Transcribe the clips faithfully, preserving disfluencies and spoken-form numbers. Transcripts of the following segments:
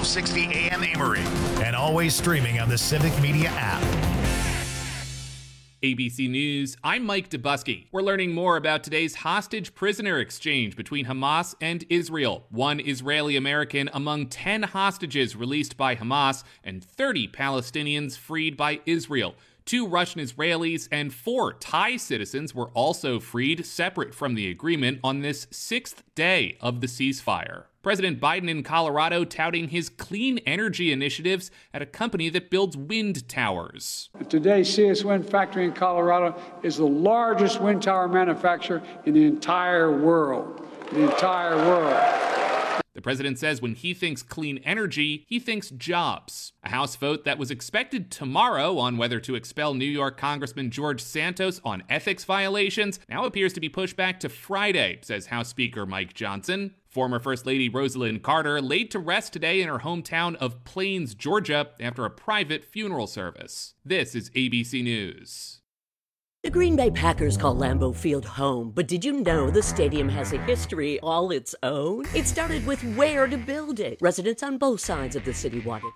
twelve sixty A M Amory, and always streaming on the Civic Media app. A B C News, I'm Mike Dubusky. We're learning more about today's hostage prisoner exchange between Hamas and Israel. One Israeli American among ten hostages released by Hamas and thirty Palestinians freed by Israel. Two Russian Israelis and four Thai citizens were also freed separate from the agreement on this sixth day of the ceasefire. President Biden in Colorado touting his clean energy initiatives at a company that builds wind towers. Today, C S Wind Factory in Colorado is the largest wind tower manufacturer in the entire world. The entire world. The president says when he thinks clean energy, he thinks jobs. A House vote that was expected tomorrow on whether to expel New York Congressman George Santos on ethics violations now appears to be pushed back to Friday, says House Speaker Mike Johnson. Former First Lady Rosalind Carter laid to rest today in her hometown of Plains, Georgia, after a private funeral service. This is A B C News. The Green Bay Packers call Lambeau Field home, but did you know the stadium has a history all its own? It started with where to build it. Residents on both sides of the city wanted.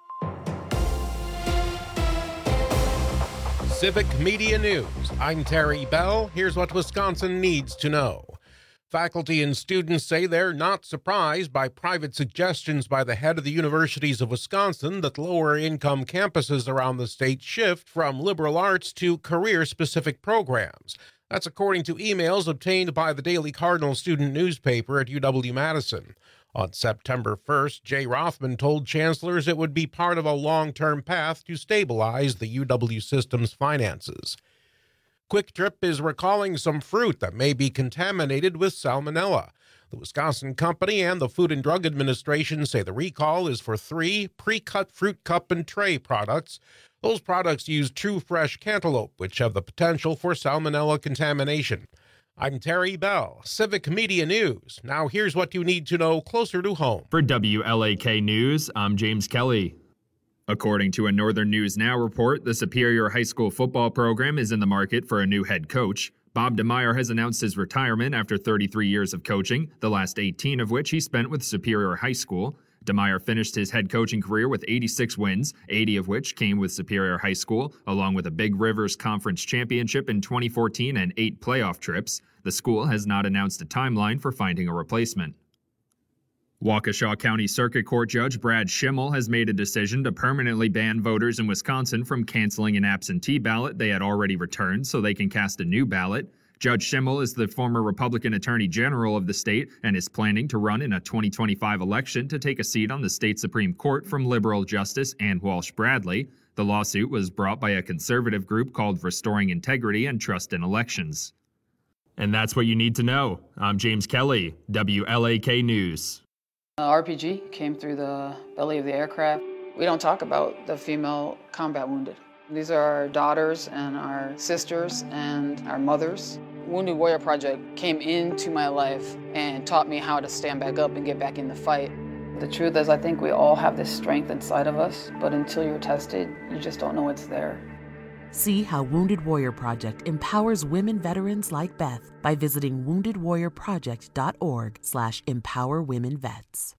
Civic Media News. I'm Terry Bell. Here's what Wisconsin needs to know. Faculty and students say they're not surprised by private suggestions by the head of the universities of Wisconsin that lower-income campuses around the state shift from liberal arts to career-specific programs. That's according to emails obtained by the Daily Cardinal student newspaper at U W-Madison. On September first, Jay Rothman told chancellors it would be part of a long-term path to stabilize the U W system's finances. Quick Trip is recalling some fruit that may be contaminated with salmonella. The Wisconsin company and the Food and Drug Administration say the recall is for three pre-cut fruit cup and tray products. Those products use true fresh cantaloupe, which have the potential for salmonella contamination. I'm Terry Bell, Civic Media News. Now here's what you need to know closer to home. For W L A K News, I'm James Kelly. According to a Northern News Now report, the Superior High School football program is in the market for a new head coach. Bob DeMeyer has announced his retirement after thirty-three years of coaching, the last eighteen of which he spent with Superior High School. DeMeyer finished his head coaching career with eighty-six wins, eighty of which came with Superior High School, along with a Big Rivers Conference championship in twenty fourteen and eight playoff trips. The school has not announced a timeline for finding a replacement. Waukesha County Circuit Court Judge Brad Schimmel has made a decision to permanently ban voters in Wisconsin from canceling an absentee ballot they had already returned so they can cast a new ballot. Judge Schimmel is the former Republican Attorney General of the state and is planning to run in a twenty twenty-five election to take a seat on the state Supreme Court from liberal Justice Ann Walsh Bradley. The lawsuit was brought by a conservative group called Restoring Integrity and Trust in Elections. And that's what you need to know. I'm James Kelly, W L A K News. Uh, R P G came through the belly of the aircraft. We don't talk about the female combat wounded. These are our daughters and our sisters and our mothers. Wounded Warrior Project came into my life and taught me how to stand back up and get back in the fight. The truth is, I think we all have this strength inside of us, but until you're tested, you just don't know it's there. See how Wounded Warrior Project empowers women veterans like Beth by visiting wounded warrior project dot org slash empower women vets.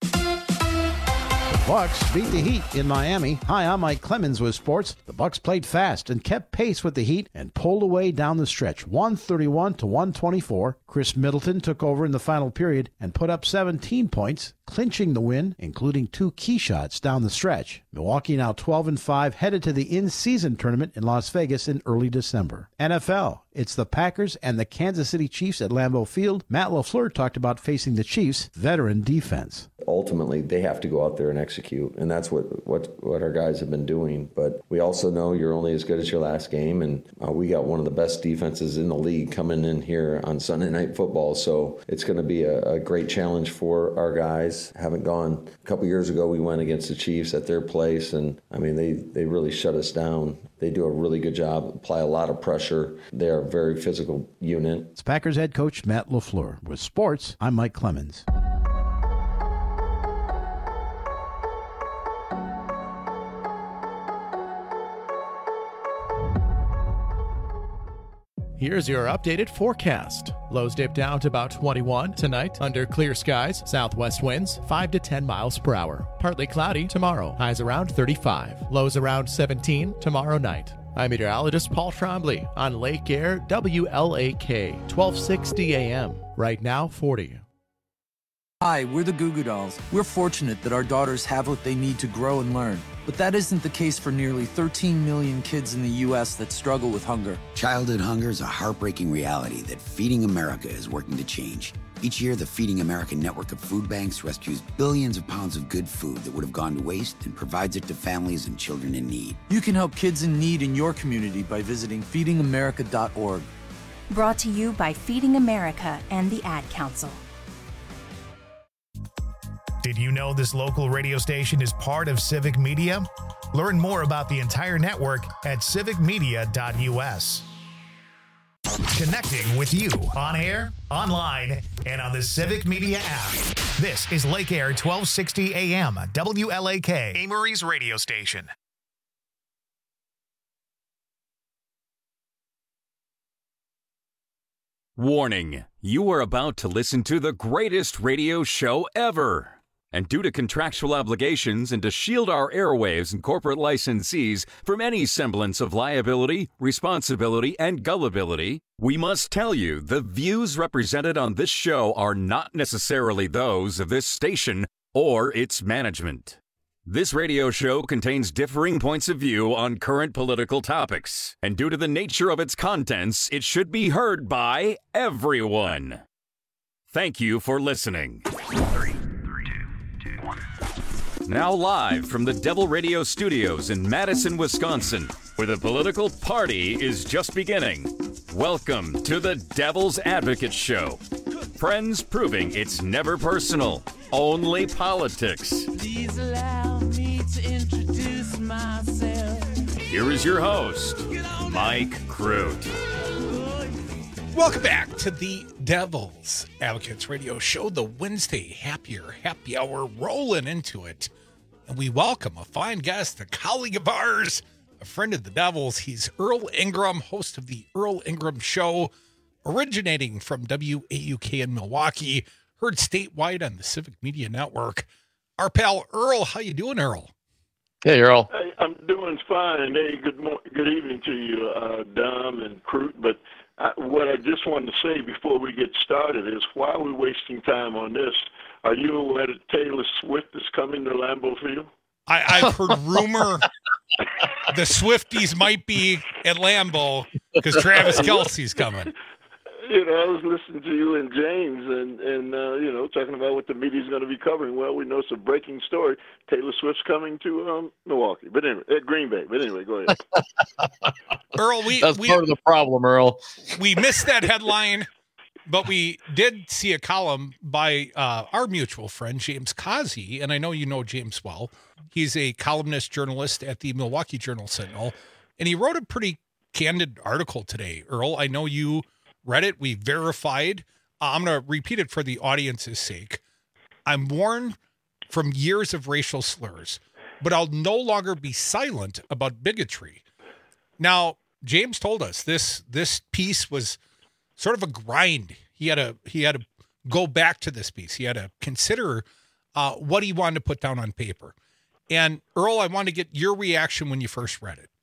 The Bucks beat the Heat in Miami. Hi, I'm Mike Clemens with sports. The Bucks played fast and kept pace with the Heat and pulled away down the stretch, one thirty-one to one twenty-four. Chris Middleton took over in the final period and put up seventeen points, clinching the win, including two key shots down the stretch. Milwaukee now twelve and five, headed to the in-season tournament in Las Vegas in early December. N F L, it's the Packers and the Kansas City Chiefs at Lambeau Field. Matt LaFleur talked about facing the Chiefs' veteran defense. Ultimately, they have to go out there and execute, and that's what, what, what our guys have been doing. But we also know you're only as good as your last game, and uh, we got one of the best defenses in the league coming in here on Sunday Night Football, so it's going to be a, a great challenge for our guys. Haven't gone a couple years ago, we went against the Chiefs at their place, and I mean, they, they really shut us down. They do a really good job, apply a lot of pressure. They are a very physical unit. It's Packers head coach Matt LaFleur. With sports, I'm Mike Clemens. Here's your updated forecast. Lows dip down to about twenty-one tonight under clear skies. Southwest winds five to ten miles per hour. Partly cloudy tomorrow. Highs around thirty-five. Lows around seventeen tomorrow night. I'm meteorologist Paul Trombley on Lake Air W L A K, twelve sixty A M. Right now, forty. Hi, we're the Goo Goo Dolls. We're fortunate that our daughters have what they need to grow and learn. But that isn't the case for nearly thirteen million kids in the U S that struggle with hunger. Childhood hunger is a heartbreaking reality that Feeding America is working to change. Each year, the Feeding America network of food banks rescues billions of pounds of good food that would have gone to waste and provides it to families and children in need. You can help kids in need in your community by visiting feeding america dot org. Brought to you by Feeding America and the Ad Council. Did you know this local radio station is part of Civic Media? Learn more about the entire network at civic media dot u s. Connecting with you on air, online, and on the Civic Media app. This is Lake Air twelve sixty A M, W L A K, Amory's radio station. Warning, you are about to listen to the greatest radio show ever. And due to contractual obligations and to shield our airwaves and corporate licensees from any semblance of liability, responsibility, and gullibility, we must tell you the views represented on this show are not necessarily those of this station or its management. This radio show contains differing points of view on current political topics, and due to the nature of its contents, it should be heard by everyone. Thank you for listening. Now live from the Devil Radio Studios in Madison, Wisconsin, where the political party is just beginning. Welcome to the Devil's Advocate Show. Friends proving it's never personal, only politics. Please allow me to introduce myself. Here is your host, Mike Crute. Welcome back to the Devil's Advocates Radio Show, the Wednesday Happier Happy Hour, rolling into it. And we welcome a fine guest, a colleague of ours, a friend of the Devils. He's Earl Ingram, host of the Earl Ingram Show, originating from W A U K in Milwaukee, heard statewide on the Civic Media Network. Our pal Earl, how you doing, Earl? Hey, Earl. Hey, I'm doing fine. Hey, good mo- good evening to you, uh, Dom and Crute. But I, what I just wanted to say before we get started is, why are we wasting time on this? Are you aware that Taylor Swift is coming to Lambeau Field? I, I've heard rumor the Swifties might be at Lambeau because Travis Kelce's coming. You know, I was listening to you and James and, and uh, you know, talking about what the media's going to be covering. Well, we know it's a breaking story. Taylor Swift's coming to um, Milwaukee. But anyway, at Green Bay. But anyway, go ahead. Earl, we... That's we, part of the problem, Earl. We missed that headline, but we did see a column by uh, our mutual friend, James Causey, and I know you know James well. He's a columnist journalist at the Milwaukee Journal-Sentinel, and he wrote a pretty candid article today. Earl, I know you read it. We verified. Uh, I'm going to repeat it for the audience's sake. I'm warned from years of racial slurs, but I'll no longer be silent about bigotry. Now, James told us this this piece was sort of a grind. He had to he had to go back to this piece. He had to consider uh, what he wanted to put down on paper. And Earl, I want to get your reaction when you first read it.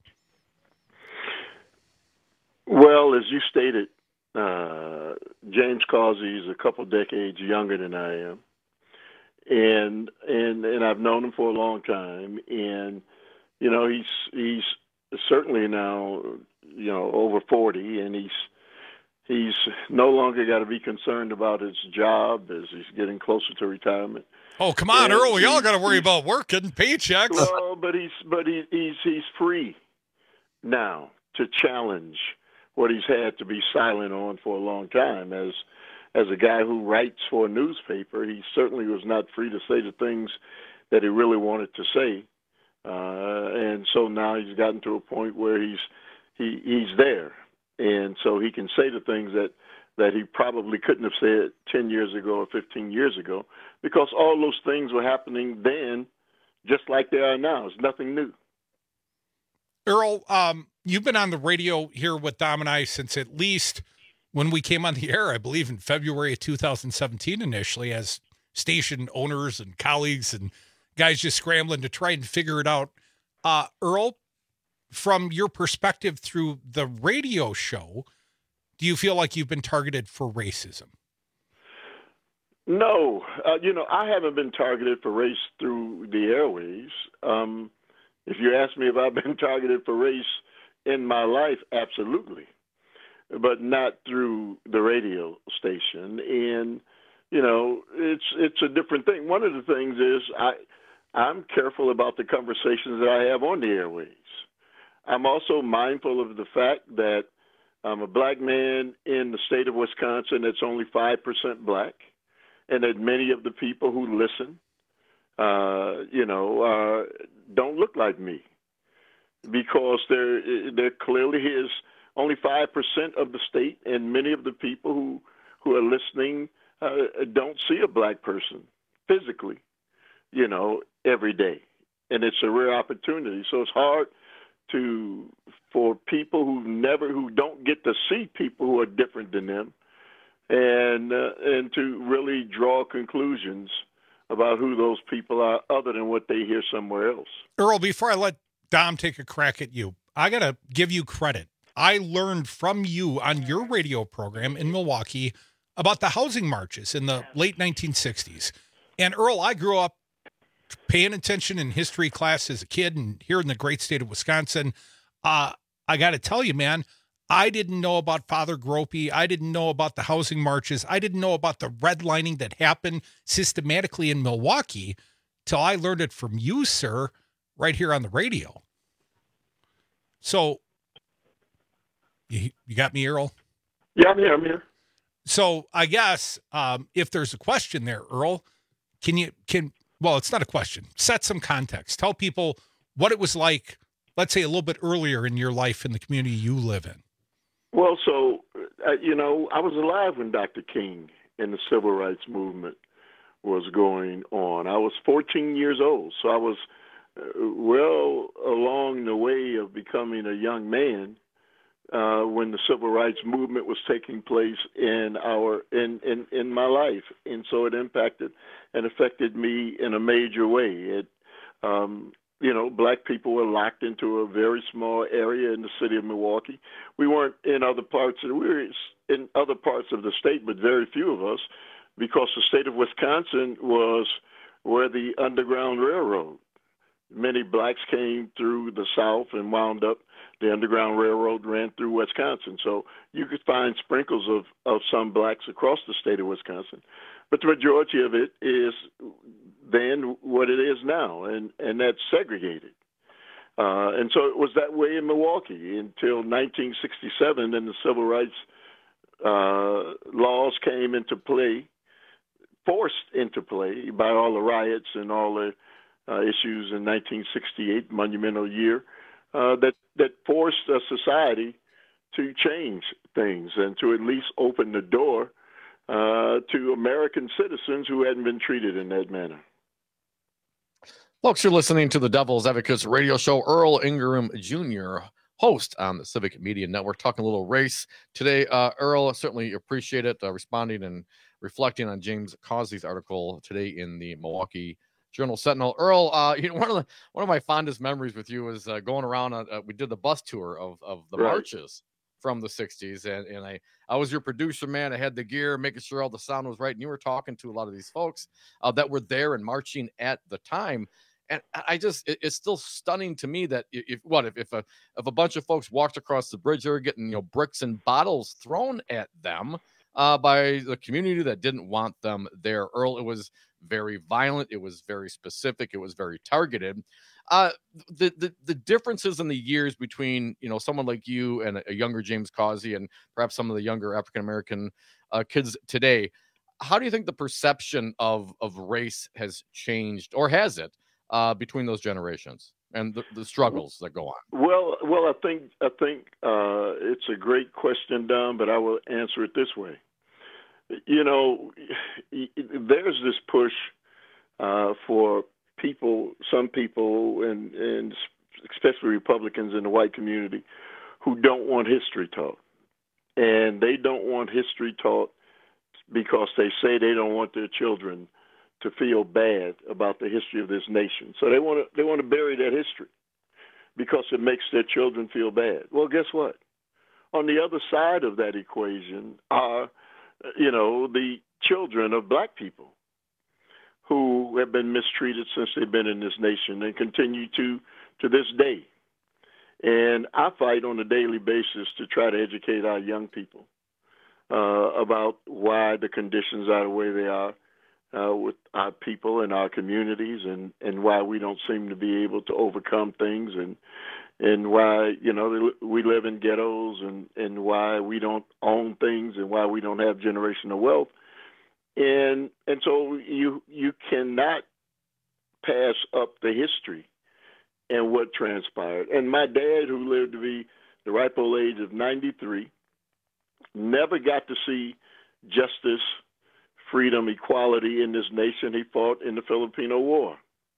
Well, as you stated, uh, James Causey is a couple decades younger than I am, and and and I've known him for a long time. And you know, he's he's certainly now, you know, over forty, and he's he's no longer got to be concerned about his job as he's getting closer to retirement. Oh, come on, and Earl! We all got to worry about work, getting paychecks. Well, but he's but he, he's he's free now to challenge what he's had to be silent on for a long time. As as a guy who writes for a newspaper, he certainly was not free to say the things that he really wanted to say. Uh, and so now he's gotten to a point where he's he he's there, and so he can say the things that that he probably couldn't have said ten years ago or fifteen years ago, because all those things were happening then, just like they are now. It's nothing new. Earl, um, you've been on the radio here with Dom and I since at least when we came on the air, I believe in February of two thousand seventeen initially, as station owners and colleagues and guys just scrambling to try and figure it out. Uh, Earl, from your perspective through the radio show, do you feel like you've been targeted for racism? No. Uh, you know, I haven't been targeted for race through the airways. Um, if you ask me if I've been targeted for race in my life, absolutely. But not through the radio station. And, you know, it's it's a different thing. One of the things is I, I'm careful about the conversations that I have on the airways. I'm also mindful of the fact that I'm a black man in the state of Wisconsin that's only five percent black, and that many of the people who listen, uh, you know, uh, don't look like me, because there there clearly is only five percent of the state, and many of the people who, who are listening uh, don't see a black person physically, you know, every day. And it's a rare opportunity. So it's hard to for people who never who don't get to see people who are different than them, and uh, and to really draw conclusions about who those people are other than what they hear somewhere else. Earl, before I let Dom take a crack at you, I got to give you credit. I learned from you on your radio program in Milwaukee about the housing marches in the late nineteen sixties. And Earl, I grew up paying attention in history class as a kid, and here in the great state of Wisconsin. Uh, I got to tell you, man, I didn't know about Father Gropey. I didn't know about the housing marches. I didn't know about the redlining that happened systematically in Milwaukee till I learned it from you, sir, right here on the radio. So, you, you got me, Earl? Yeah, I'm here. I'm here. So I guess um, if there's a question there, Earl, can you can well, it's not a question. Set some context. Tell people what it was like, let's say a little bit earlier in your life in the community you live in. Well, so uh, you know, I was alive when Doctor King and the civil rights movement was going on. I was fourteen years old, so I was uh, well along the way of becoming a young man uh, when the civil rights movement was taking place in our in, in, in my life, and so it impacted and affected me in a major way. It, um, you know, black people were locked into a very small area in the city of Milwaukee. We weren't in other parts of we were in other parts of the state, but very few of us, because the state of Wisconsin was where the Underground Railroad. Many blacks came through the South and wound up. The Underground Railroad ran through Wisconsin. So you could find sprinkles of, of some blacks across the state of Wisconsin. But the majority of it is then what it is now, and, and that's segregated. Uh, and so it was that way in Milwaukee until nineteen sixty-seven, and the civil rights uh, laws came into play, forced into play by all the riots and all the uh, issues in nineteen sixty-eight, monumental year, uh, that, that forced a society to change things and to at least open the door uh, to American citizens who hadn't been treated in that manner. Folks, you're listening to the Devil's Advocates radio show. Earl Ingram Junior, host on the Civic Media Network, talking a little race today. Uh, Earl, certainly appreciate it, uh, responding and reflecting on James Causey's article today in the Milwaukee Journal Sentinel. Earl, uh, you know, one of the one of my fondest memories with you is uh, going around. On, uh, we did the bus tour of of the Right. marches from the sixties, and and I I was your producer, man. I had the gear, making sure all the sound was right, and you were talking to a lot of these folks uh, that were there and marching at the time. And I just, it, it's still stunning to me that if what if if a if a bunch of folks walked across the bridge, they were getting, you know, bricks and bottles thrown at them uh, by the community that didn't want them there. Earl, it was very violent. It was very specific. It was very targeted. Uh, the the the differences in the years between, you know, someone like you and a, a younger James Causey and perhaps some of the younger African American uh, kids today. How do you think the perception of of race has changed, or has it? Uh, between those generations and the, the struggles that go on? Well, well, I think I think uh, it's a great question, Don, but I will answer it this way. You know, there's this push uh, for people, some people, and, and especially Republicans in the white community, who don't want history taught. And they don't want history taught because they say they don't want their children to feel bad about the history of this nation. So they want to they want to bury that history because it makes their children feel bad. Well, guess what? On the other side of that equation are, you know, the children of black people who have been mistreated since they've been in this nation and continue to to this day. And I fight on a daily basis to try to educate our young people uh, about why the conditions are the way they are uh, with our people and our communities, and, and why we don't seem to be able to overcome things, and and why, you know, we live in ghettos, and, and why we don't own things, and why we don't have generational wealth. And and so you you cannot pass up the history and what transpired. And my dad, who lived to be the ripe old age of ninety-three, never got to see justice, freedom, equality in this nation. He fought in the Filipino War.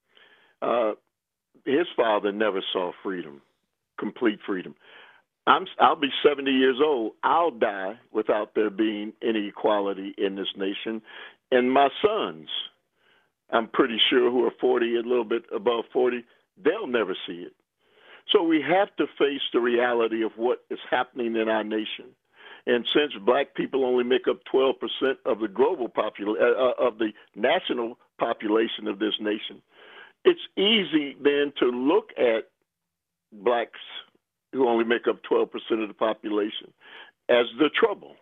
Uh, his father never saw freedom, complete freedom. I'm, I'll be seventy years old. I'll die without there being any equality in this nation. And my sons, I'm pretty sure, who are forty, a little bit above forty, they'll never see it. So we have to face the reality of what is happening in our nation. And since black people only make up twelve percent of the global population, uh, of the national population of this nation, it's easy then to look at blacks who only make up twelve percent of the population as the trouble.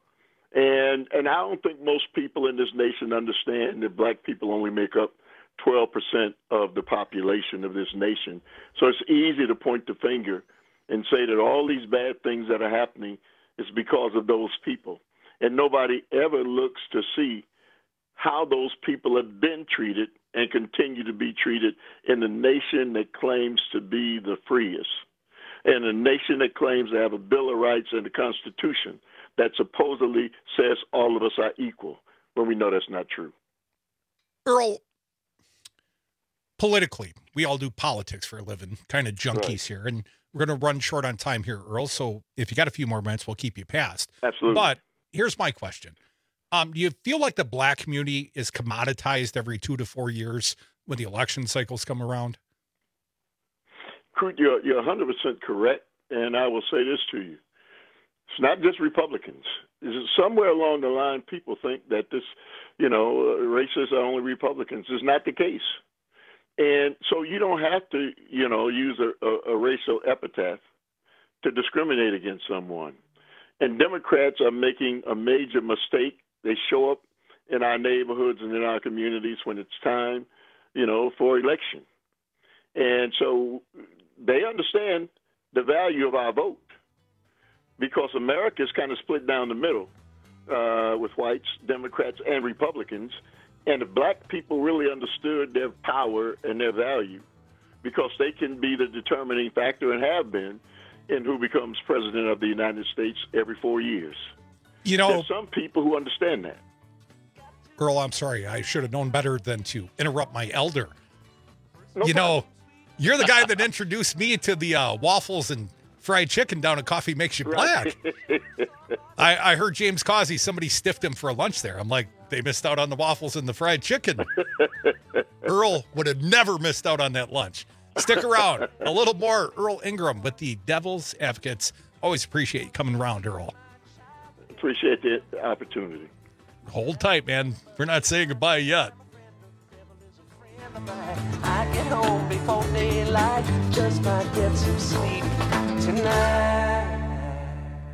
And and I don't think most people in this nation understand that black people only make up twelve percent of the population of this nation. So it's easy to point the finger and say that all these bad things that are happening is because of those people. And nobody ever looks to see how those people have been treated and continue to be treated in the nation that claims to be the freest, and a nation that claims to have a Bill of Rights and a Constitution that supposedly says all of us are equal, when we know that's not true. Earl, politically, we all do politics for a living, kind of junkies right here, and we're going to run short on time here, Earl, so if you got a few more minutes, we'll keep you past. Absolutely. But here's my question. Um, do you feel like the black community is commoditized every two to four years when the election cycles come around? You're, you're one hundred percent correct, and I will say this to you. It's not just Republicans. It's somewhere along the line, people think that this, you know, uh, racists are only Republicans. It's not the case. And so you don't have to, you know, use a, a, a racial epithet to discriminate against someone. And Democrats are making a major mistake. They show up in our neighborhoods and in our communities when it's time, you know, for election. And so they understand the value of our vote, because America is kind of split down the middle uh, with whites, Democrats, and Republicans. And the black people really understood their power and their value, because they can be the determining factor, and have been, in who becomes president of the United States every four years. You know, there's some people who understand that. Earl, I'm sorry. I should have known better than to interrupt my elder. No you problem. know, you're the guy that introduced me to the uh, waffles and fried chicken down at Coffee Makes You Black. Right. I, I heard James Causey, somebody stiffed him for a lunch there. I'm like, they missed out on the waffles and the fried chicken. Earl would have never missed out on that lunch. Stick around. A little more Earl Ingram with the Devil's Advocates. Always appreciate you coming around, Earl. Appreciate the opportunity. Hold tight, man. We're not saying goodbye yet. I get home before daylight, just might get some sleep tonight.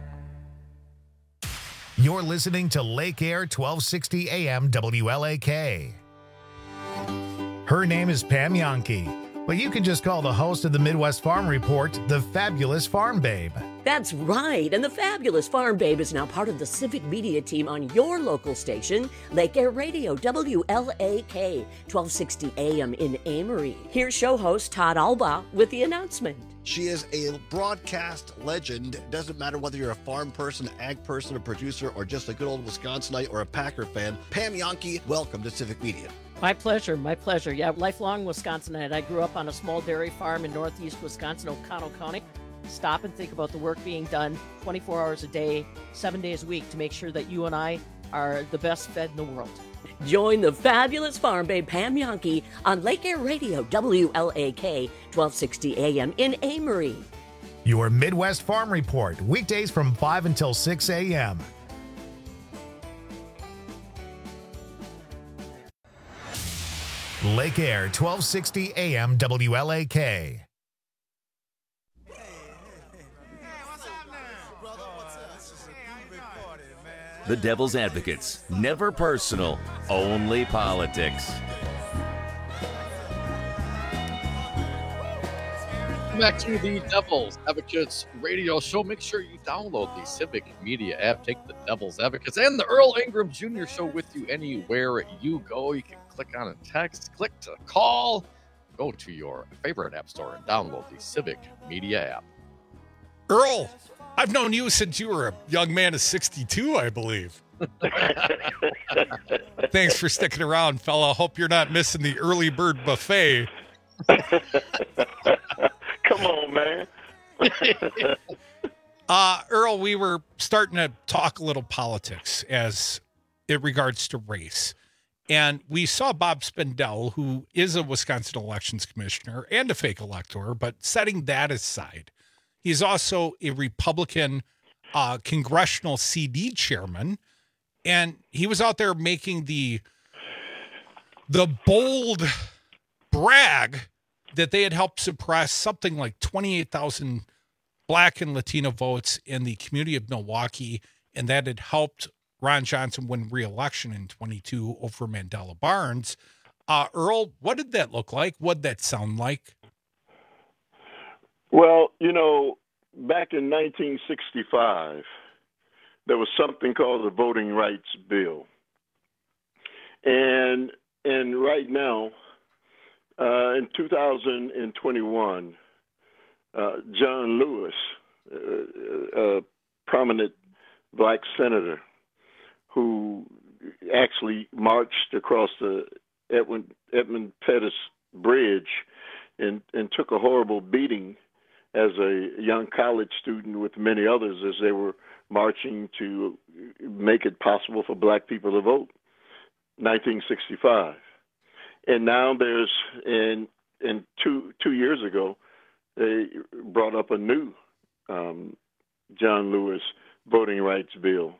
You're listening to Lake Air twelve sixty A M W L A K. Her name is Pam Yankee, but you can just call the host of the Midwest Farm Report the Fabulous Farm Babe. That's right, and the Fabulous Farm Babe is now part of the Civic Media team on your local station, Lake Air Radio, W L A K, twelve sixty A M in Amory. Here's show host Todd Alba with the announcement. She is a broadcast legend. It doesn't matter whether you're a farm person, ag person, a producer, or just a good old Wisconsinite or a Packer fan. Pam Yankee, welcome to Civic Media. My pleasure, my pleasure. Yeah, lifelong Wisconsinite. I grew up on a small dairy farm in northeast Wisconsin, Oconto County. stop and think about the work being done twenty-four hours a day, seven days a week to make sure that you and I are the best fed in the world. Join the fabulous farm babe Pam Jahnke on Lake Air Radio, W L A K, twelve sixty A M in Amory. Your Midwest Farm Report, weekdays from five until six A M Lake Air, twelve sixty A M W L A K. The Devil's Advocates. Never personal, only politics. Welcome back to the Devil's Advocates radio show. Make sure you download the Civic Media app. Take the Devil's Advocates and the Earl Ingram Junior Show with you anywhere you go. You can click on a text, click to call, go to your favorite app store and download the Civic Media app. Earl, I've known you since you were a young man of sixty-two, I believe. Thanks for sticking around, fella. Hope you're not missing the early bird buffet. Come on, man. uh, Earl, we were starting to talk a little politics as it regards to race. And we saw Bob Spindell, who is a Wisconsin elections commissioner and a fake elector, but setting that aside, he's also a Republican uh, congressional C D chairman. And he was out there making the the bold brag that they had helped suppress something like twenty-eight thousand Black and Latino votes in the community of Milwaukee, and that had helped Ron Johnson win re-election in twenty-two over Mandela Barnes. Uh, Earl, what did that look like? What did that sound like? Well, you know, back in nineteen sixty-five, there was something called the Voting Rights Bill. And and right now, uh, in two thousand twenty-one, uh, John Lewis, uh, a prominent black senator who actually marched across the Edmund, Edmund Pettus Bridge and, and took a horrible beating as a young college student with many others as they were marching to make it possible for black people to vote, nineteen sixty-five. And now there's, and, and two, two years ago, they brought up a new um, John Lewis voting rights bill.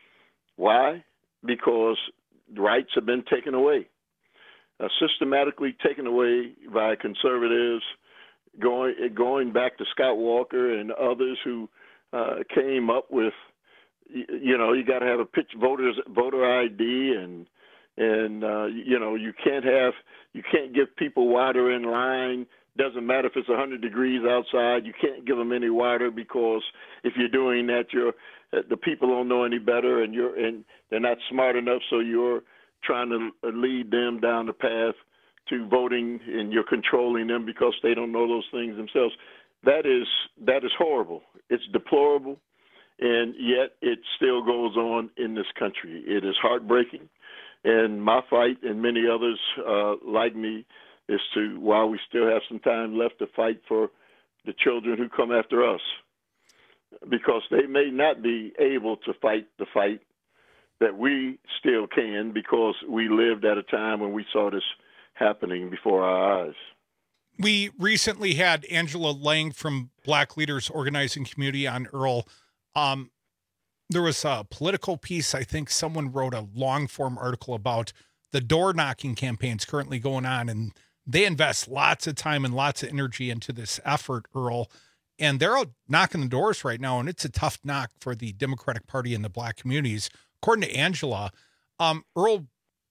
Why? Because rights have been taken away, uh, systematically taken away by conservatives, going going back to Scott Walker and others who uh, came up with, you know, you got to have a pitch voters voter I D, and and uh, you know you can't have you can't give people water in line. Doesn't matter if it's one hundred degrees outside. You can't give them any water because if you're doing that, you're the people don't know any better, and you're and they're not smart enough. So you're trying to lead them down the path to voting, and you're controlling them because they don't know those things themselves. That is that is horrible. It's deplorable, and yet it still goes on in this country. It is heartbreaking, and my fight and many others uh, like me is to, while we still have some time left, to fight for the children who come after us, because they may not be able to fight the fight that we still can, because we lived at a time when we saw this happening before our eyes. We recently had Angela Lang from Black Leaders Organizing Community on, Earl. Um, there was a political piece. I think someone wrote a long form article about the door knocking campaigns currently going on, and they invest lots of time and lots of energy into this effort, Earl, and they're out knocking the doors right now. And it's a tough knock for the Democratic Party and the black communities, according to Angela. Um, Earl,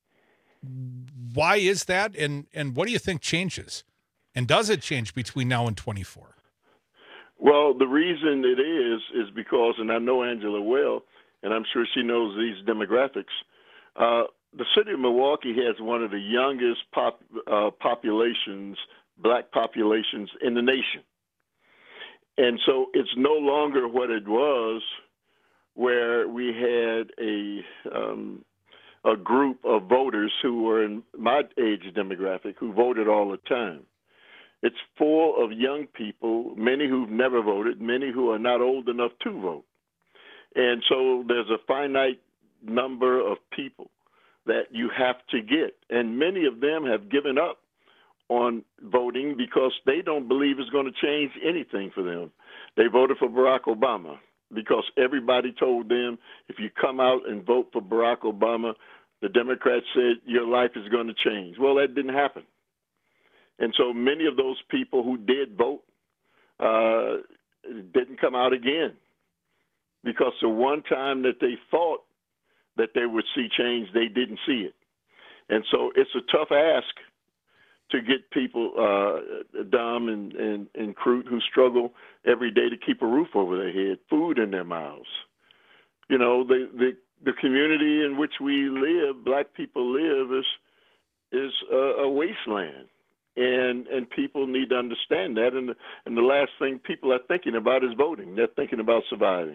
why is that? And, and what do you think changes? And does it change between now and twenty-four? Well, the reason it is, is because, and I know Angela well, and I'm sure she knows these demographics, uh, the city of Milwaukee has one of the youngest pop, uh, populations, black populations in the nation. And so it's no longer what it was, where we had a um, a group of voters who were in my age demographic who voted all the time. It's full of young people, many who've never voted, many who are not old enough to vote. And so there's a finite number of people that you have to get. And many of them have given up on voting because they don't believe it's going to change anything for them. They voted for Barack Obama because everybody told them, if you come out and vote for Barack Obama, the Democrats said your life is going to change. Well, that didn't happen. And so many of those people who did vote uh, didn't come out again because the one time that they thought that they would see change, they didn't see it. And so it's a tough ask to get people, uh, dumb and, and, and crude, who struggle every day to keep a roof over their head, food in their mouths. You know, the, the, the community in which we live, black people live, is is a, a wasteland. And and people need to understand that. And the, and the last thing people are thinking about is voting. They're thinking about surviving.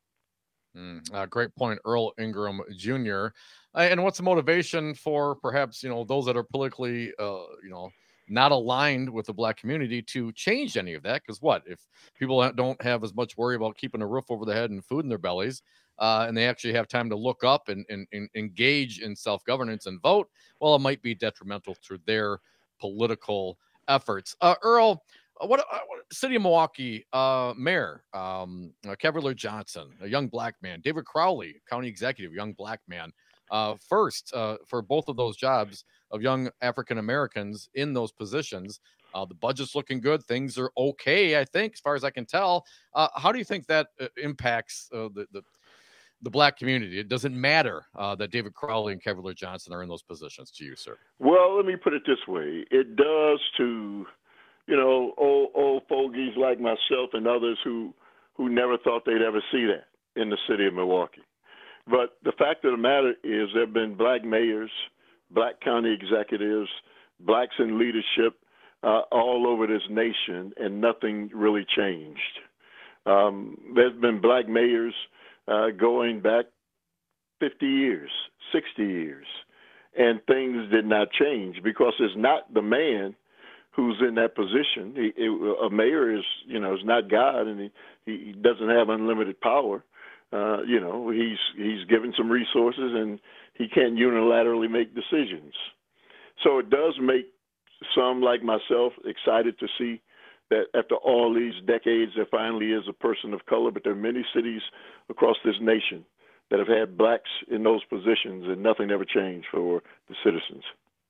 Mm, uh, great point, Earl Ingram Junior Uh, and what's the motivation for perhaps, you know, those that are politically, uh, you know, not aligned with the black community to change any of that? Because what if people don't have as much worry about keeping a roof over their head and food in their bellies, uh, and they actually have time to look up and, and, and engage in self-governance and vote? Well, it might be detrimental to their political efforts. Uh, Earl, what, uh, what City of Milwaukee uh, Mayor um, uh, Kevlar Johnson, a young black man, David Crowley, County Executive, young black man, uh, first uh, for both of those jobs of young African Americans in those positions. Uh, the budget's looking good. Things are okay, I think, as far as I can tell. Uh, how do you think that uh, impacts uh, the, the the black community? It doesn't matter uh, that David Crowley and Kevlar Johnson are in those positions to you, sir. Well, let me put it this way. It does to, you know, old, old fogies like myself and others who, who never thought they'd ever see that in the city of Milwaukee. But the fact of the matter is there have been black mayors, black county executives, blacks in leadership uh, all over this nation, and nothing really changed. Um, there's been black mayors Uh, going back fifty years, sixty years, and things did not change because it's not the man who's in that position. He, it, a mayor is, you know, is not God, and he, he doesn't have unlimited power. Uh, you know, he's he's given some resources, and he can't unilaterally make decisions. So it does make some like myself excited to see that after all these decades, there finally is a person of color, but there are many cities across this nation that have had blacks in those positions, and nothing ever changed for the citizens.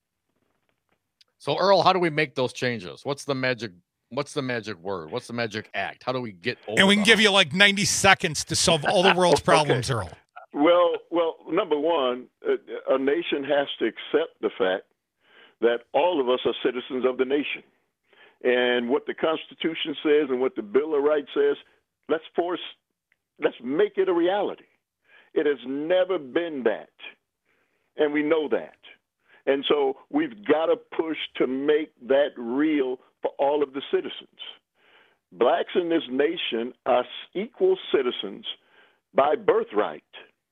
So, Earl, how do we make those changes? What's the magic? What's the magic word? What's the magic act? How do we get over And we can the give you like ninety seconds to solve all the world's problems, Okay. Earl. Well, well, number one, a, a nation has to accept the fact that all of us are citizens of the nation. And what the Constitution says and what the Bill of Rights says, let's force, let's make it a reality. It has never been that, and we know that. And so we've got to push to make that real for all of the citizens. Blacks in this nation are equal citizens by birthright,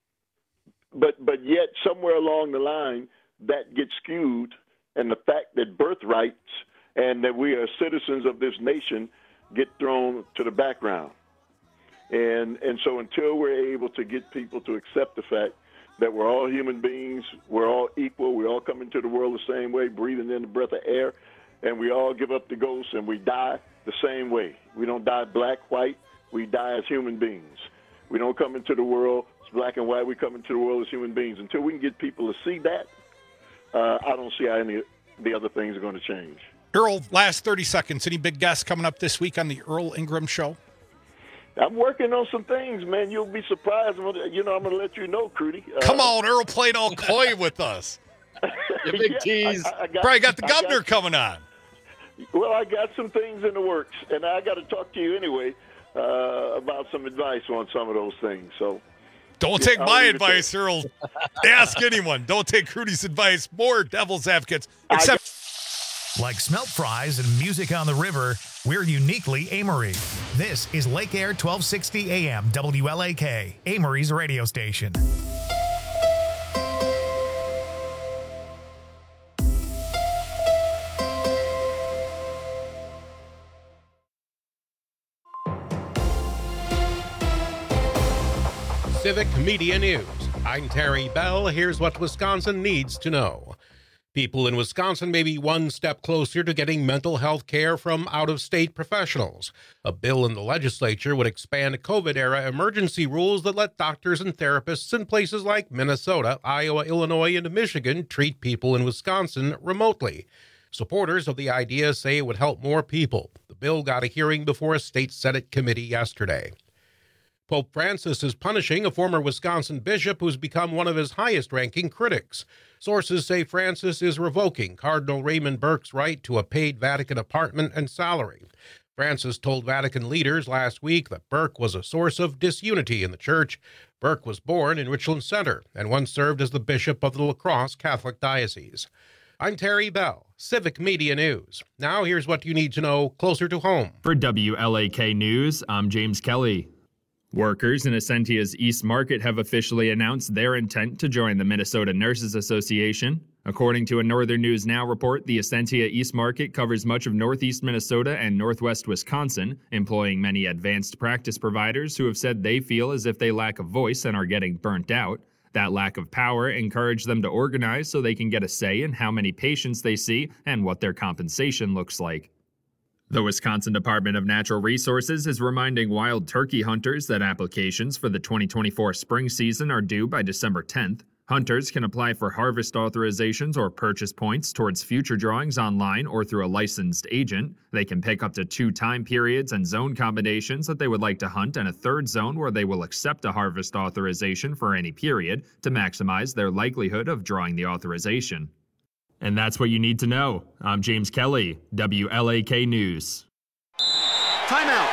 but but yet somewhere along the line that gets skewed, and the fact that birthrights and that we are citizens of this nation get thrown to the background. And and so until we're able to get people to accept the fact that we're all human beings, we're all equal, we all come into the world the same way, breathing in the breath of air, and we all give up the ghost and we die the same way. We don't die black, white, we die as human beings. We don't come into the world as black and white, we come into the world as human beings. Until we can get people to see that, uh, I don't see how any of the other things are going to change. Earl, last thirty seconds. Any big guests coming up this week on the Earl Ingram Show? I'm working on some things, man. You'll be surprised. You know, I'm going to let you know, Crudy. Uh, Come on, Earl played all coy with us. You big yeah, tease. I, I got, Probably got the I governor got, coming on. Well, I got some things in the works, and I got to talk to you anyway uh, about some advice on some of those things. So, Don't yeah, take I'll my leave it advice, there. Earl. Ask anyone. Don't take Crudy's advice. More devil's advocates. Except Like smelt fries and music on the river, we're uniquely Amory. This is Lake Air twelve sixty A M W L A K, Amory's radio station. Civic Media News. I'm Terry Bell. Here's what Wisconsin needs to know. People in Wisconsin may be one step closer to getting mental health care from out-of-state professionals. A bill in the legislature would expand COVID-era emergency rules that let doctors and therapists in places like Minnesota, Iowa, Illinois, and Michigan treat people in Wisconsin remotely. Supporters of the idea say it would help more people. The bill got a hearing before a state Senate committee yesterday. Pope Francis is punishing a former Wisconsin bishop who's become one of his highest-ranking critics. Sources say Francis is revoking Cardinal Raymond Burke's right to a paid Vatican apartment and salary. Francis told Vatican leaders last week that Burke was a source of disunity in the church. Burke was born in Richland Center and once served as the bishop of the La Crosse Catholic Diocese. I'm Terry Bell, Civic Media News. Now here's what you need to know closer to home. For W L A K News, I'm James Kelly. Workers in Essentia's East Market have officially announced their intent to join the Minnesota Nurses Association. According to a Northern News Now report, the Essentia East Market covers much of northeast Minnesota and northwest Wisconsin, employing many advanced practice providers who have said they feel as if they lack a voice and are getting burnt out. That lack of power encouraged them to organize so they can get a say in how many patients they see and what their compensation looks like. The Wisconsin Department of Natural Resources is reminding wild turkey hunters that applications for the twenty twenty-four spring season are due by December tenth. Hunters can apply for harvest authorizations or purchase points towards future drawings online or through a licensed agent. They can pick up to two time periods and zone combinations that they would like to hunt and a third zone where they will accept a harvest authorization for any period to maximize their likelihood of drawing the authorization. And that's what you need to know. I'm James Kelly, W L A K News. Timeout.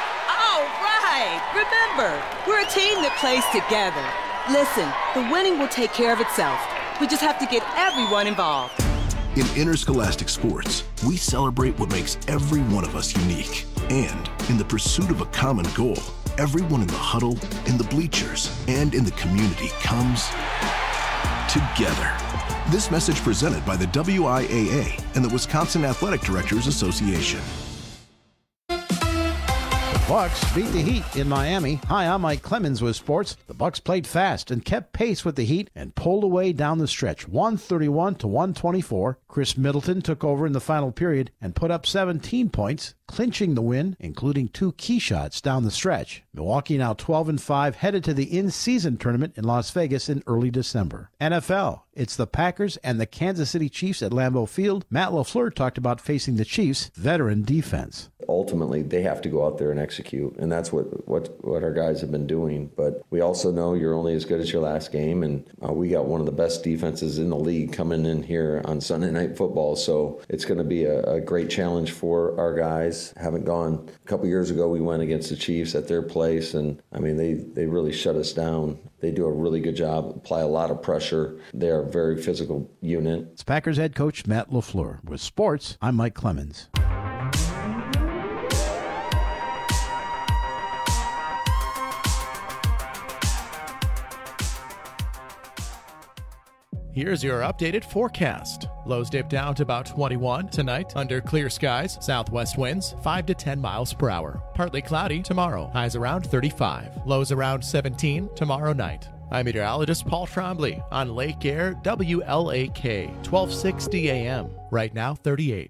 All right. Remember, we're a team that plays together. Listen, the winning will take care of itself. We just have to get everyone involved. In interscholastic sports, we celebrate what makes every one of us unique. And in the pursuit of a common goal, everyone in the huddle, in the bleachers, and in the community comes together. This message presented by the W I A A and the Wisconsin Athletic Directors Association. Bucks beat the Heat in Miami. Hi, I'm Mike Clemens with sports. The Bucks played fast and kept pace with the Heat and pulled away down the stretch, one thirty-one to one twenty-four. Chris Middleton took over in the final period and put up seventeen points, clinching the win, including two key shots down the stretch. Milwaukee now twelve and five, headed to the in-season tournament in Las Vegas in early December. N F L, it's the Packers and the Kansas City Chiefs at Lambeau Field. Matt LaFleur talked about facing the Chiefs' veteran defense. Ultimately, they have to go out there and execute, and that's what, what, what our guys have been doing. But we also know you're only as good as your last game, and uh, we got one of the best defenses in the league coming in here on Sunday Night Football, so it's going to be a, a great challenge for our guys. Haven't gone a couple years ago, we went against the Chiefs at their place, and I mean, they, they really shut us down. They do a really good job, apply a lot of pressure. They are a very physical unit. It's Packers head coach Matt LaFleur. With sports, I'm Mike Clemens. Here's your updated forecast. Lows dip down to about twenty-one tonight under clear skies, southwest winds five to ten miles per hour. Partly cloudy tomorrow, highs around thirty-five, lows around seventeen tomorrow night. I'm meteorologist Paul Trombley on Lake Air W L A K, twelve sixty A M, right now thirty-eight.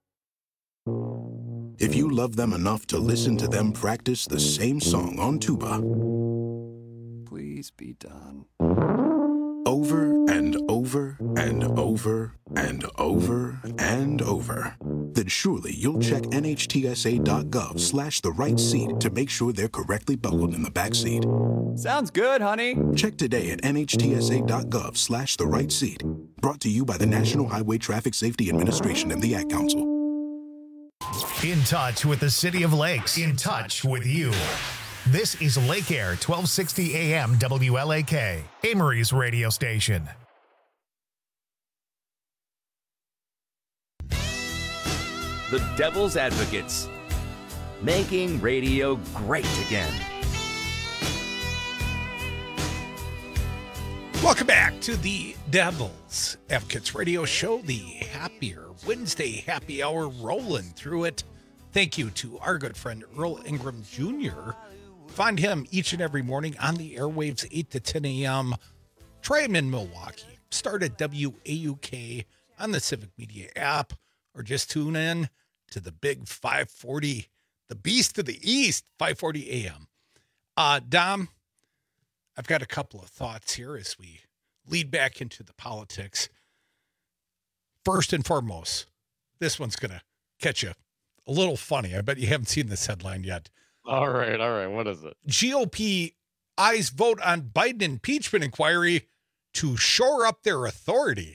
If you love them enough to listen to them practice the same song on tuba, please be done. Over and over and over and over and over, then surely you'll check N H T S A dot gov slash the right seat to make sure they're correctly buckled in the back seat. Sounds good, honey. Check today at N H T S A dot gov slash the right seat. Brought to you by the National Highway Traffic Safety Administration and the Ad Council. In touch with the City of Lakes. In touch with you. This is Lake Air, twelve sixty A M W L A K, Amory's radio station. The Devil's Advocates, making radio great again. Welcome back to the Devil's Advocates radio show, the Happier Wednesday happy hour, rolling through it. Thank you to our good friend Earl Ingram Junior Find him each and every morning on the airwaves, eight to ten a.m. Try him in Milwaukee. Start at W A U K on the Civic Media app, or just tune in to the big five forty, the Beast of the East, five forty a.m. Uh, Dom, I've got a couple of thoughts here as we lead back into the politics. First and foremost, this one's going to catch you a little funny. I bet you haven't seen this headline yet. All right, all right. What is it? G O P eyes vote on Biden impeachment inquiry to shore up their authority.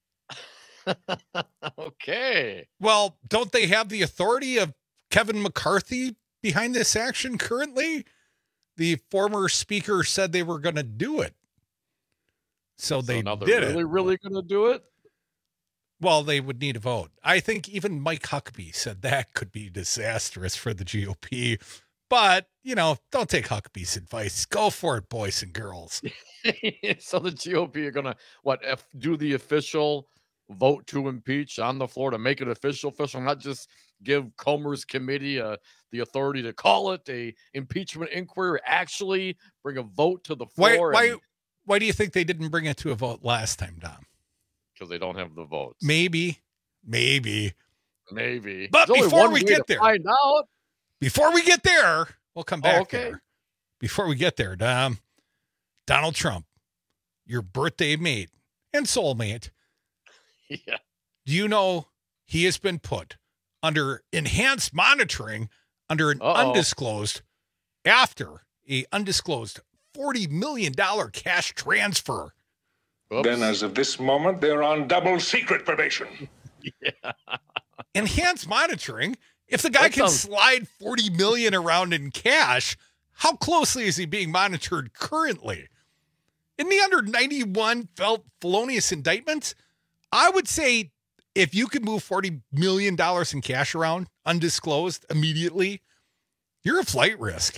Okay. Well, don't they have the authority of Kevin McCarthy behind this action currently? The former speaker said they were going to do it. So, so they now they're did really, it. really going to do it? Well, they would need a vote. I think even Mike Huckabee said that could be disastrous for the G O P. But, you know, don't take Huckabee's advice. Go for it, boys and girls. So the G O P are going to, what, if, do the official vote to impeach on the floor to make it official, official, not just give Comer's committee uh, the authority to call it a impeachment inquiry, actually bring a vote to the floor. Why, and, why, why do you think they didn't bring it to a vote last time, Dom? Because they don't have the votes. Maybe, maybe, maybe. But There's before we get there, find out. before we get there, we'll come back oh, okay. there. Before we get there, Dom, Donald Trump, your birthday mate and soulmate. Yeah. Do you know he has been put under enhanced monitoring under an Uh-oh. undisclosed, after a undisclosed forty million dollars cash transfer? Oops. Then as of this moment, they're on double secret probation. Yeah. Enhanced monitoring. If the guy That can sounds- slide forty million dollars around in cash, how closely is he being monitored currently? Isn't he under ninety-one felt felonious indictments? I would say if you could move forty million dollars in cash around undisclosed immediately, you're a flight risk.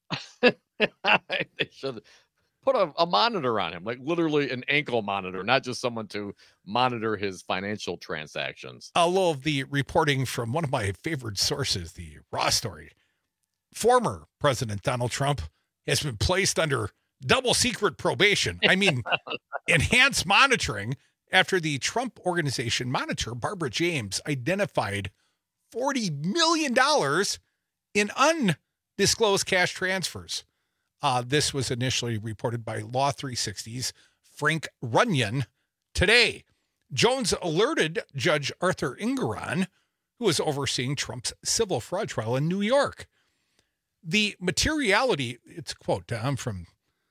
They should put a, a monitor on him, like literally an ankle monitor, not just someone to monitor his financial transactions. A little of the reporting from one of my favorite sources, the Raw Story. Former President Donald Trump has been placed under double secret probation. I mean, enhanced monitoring after the Trump Organization monitor, Barbara James, identified forty million dollars in undisclosed cash transfers. Uh, this was initially reported by Law three sixty's Frank Runyon today. Jones alerted Judge Arthur Engoron, who was overseeing Trump's civil fraud trial in New York. The materiality, it's a quote Tom, from,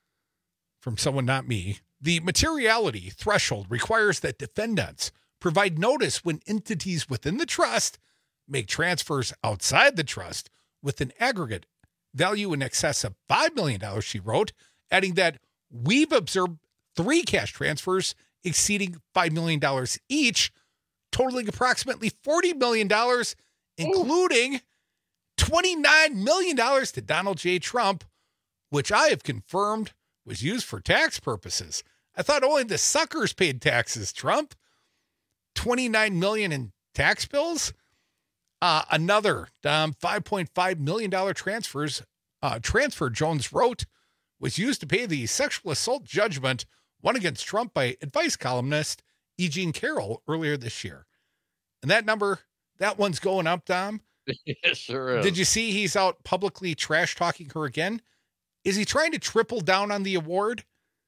from someone, not me. The materiality threshold requires that defendants provide notice when entities within the trust make transfers outside the trust with an aggregate value in excess of five million dollars, she wrote, adding that we've observed three cash transfers exceeding five million dollars each, totaling approximately forty million dollars, including twenty-nine million dollars to Donald J. Trump, which I have confirmed was used for tax purposes. I thought only the suckers paid taxes, Trump. twenty-nine million dollars in tax bills. Uh, another um, five point five million dollars transfers, uh, transfer, Jones wrote, was used to pay the sexual assault judgment won against Trump by advice columnist E. Jean Carroll earlier this year. And that number, that one's going up, Dom. It sure is. Did you see he's out publicly trash talking her again? Is he trying to triple down on the award?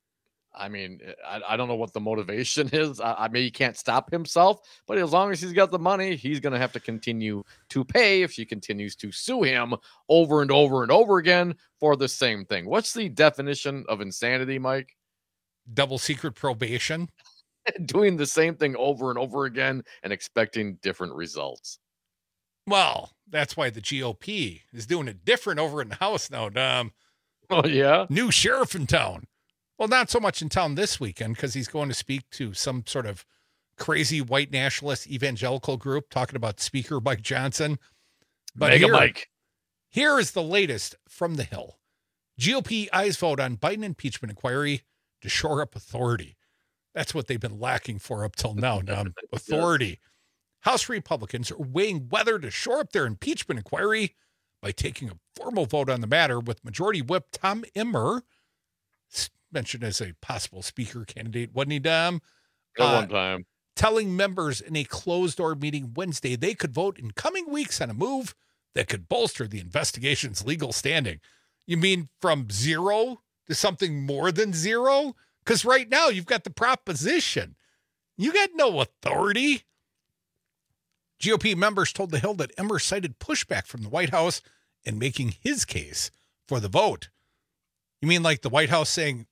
I mean, I, I don't know what the motivation is. I, I mean, he can't stop himself, but as long as he's got the money, he's going to have to continue to pay if she continues to sue him over and over and over again for the same thing. What's the definition of insanity, Mike? Double secret probation. Doing the same thing over and over again and expecting different results. Well, that's why the G O P is doing it different over in the House now, Dom. Oh, yeah? New sheriff in town. Well, not so much in town this weekend because he's going to speak to some sort of crazy white nationalist evangelical group talking about Speaker Mike Johnson. But Mega here, Mike. Here is the latest from the Hill. G O P ayes vote on Biden impeachment inquiry to shore up authority. That's what they've been lacking for up till now, Dom. Authority. Yes. House Republicans are weighing whether to shore up their impeachment inquiry by taking a formal vote on the matter, with Majority Whip Tom Emmer mentioned as a possible speaker candidate, wasn't he, Dom? At Uh, one time. telling members in a closed-door meeting Wednesday they could vote in coming weeks on a move that could bolster the investigation's legal standing. You mean from zero to something more than zero? Because right now you've got the proposition. You got no authority. G O P members told The Hill that Emmer cited pushback from the White House in making his case for the vote. You mean like the White House saying,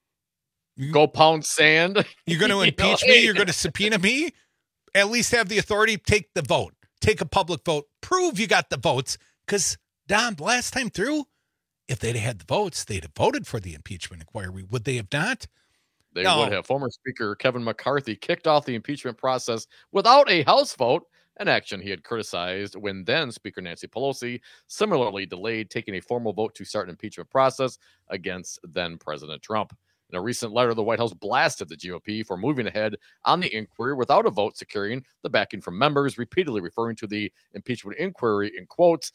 go pound sand? You're going to impeach me? You're going to subpoena me? At least have the authority. Take the vote. Take a public vote. Prove you got the votes. Because, Don, last time through, if they'd had the votes, they'd have voted for the impeachment inquiry. Would they have not? They No. would have. Former Speaker Kevin McCarthy kicked off the impeachment process without a House vote, an action he had criticized when then Speaker Nancy Pelosi similarly delayed taking a formal vote to start an impeachment process against then President Trump. In a recent letter, the White House blasted the G O P for moving ahead on the inquiry without a vote securing the backing from members, repeatedly referring to the impeachment inquiry in quotes.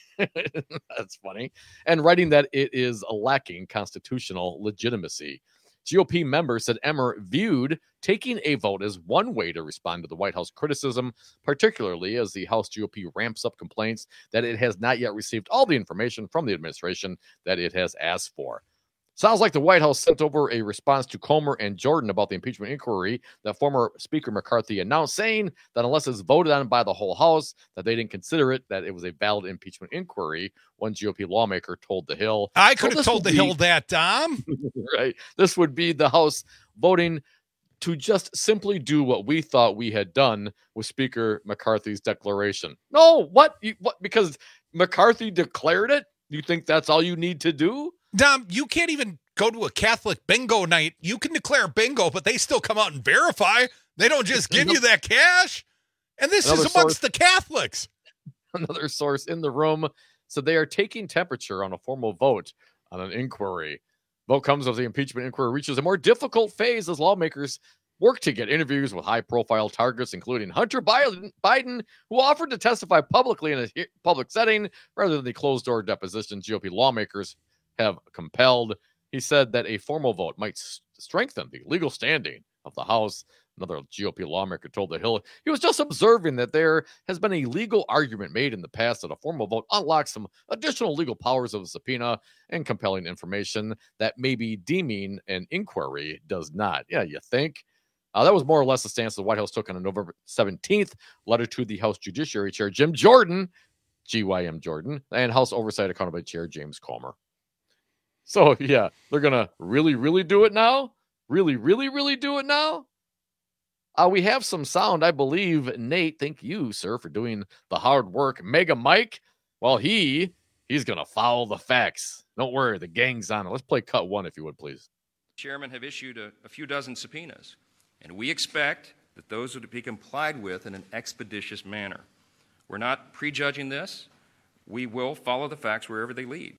That's funny. And writing that it is lacking constitutional legitimacy. G O P members said Emmer viewed taking a vote as one way to respond to the White House criticism, particularly as the House G O P ramps up complaints that it has not yet received all the information from the administration that it has asked for. Sounds like the White House sent over a response to Comer and Jordan about the impeachment inquiry that former Speaker McCarthy announced, saying that unless it's voted on by the whole House, that they didn't consider it, that it was a valid impeachment inquiry. One G O P lawmaker told The Hill. I could So have this told would The be- Hill that, Dom. Right. This would be the House voting to just simply do what we thought we had done with Speaker McCarthy's declaration. No, what? You, what? Because McCarthy declared it? You think that's all you need to do? Dom, you can't even go to a Catholic bingo night. You can declare bingo, but they still come out and verify. They don't just give you that cash. And this Another is amongst source- the Catholics. Another source in the room said they are taking temperature on a formal vote on an inquiry. Vote comes as the impeachment inquiry reaches a more difficult phase as lawmakers work to get interviews with high-profile targets, including Hunter Biden, Biden, who offered to testify publicly in a he- public setting rather than the closed-door deposition G O P lawmakers have compelled. He said that a formal vote might s- strengthen the legal standing of the House. Another G O P lawmaker told The Hill he was just observing that there has been a legal argument made in the past that a formal vote unlocks some additional legal powers of the subpoena and compelling information that maybe deeming an inquiry does not. Yeah, you think? Uh, that was more or less the stance the White House took on a November seventeenth letter to the House Judiciary Chair Jim Jordan, G Y M Jordan, and House Oversight Accountability Chair James Comer. So, yeah, they're going to really, really do it now? Really, really, really do it now? Uh, we have some sound, I believe. Nate, thank you, sir, for doing the hard work. Mega Mike, well, he, he's going to follow the facts. Don't worry, the gang's on it. Let's play cut one, if you would, please. Chairmen have issued a, a few dozen subpoenas, and we expect that those would be complied with in an expeditious manner. We're not prejudging this. We will follow the facts wherever they lead.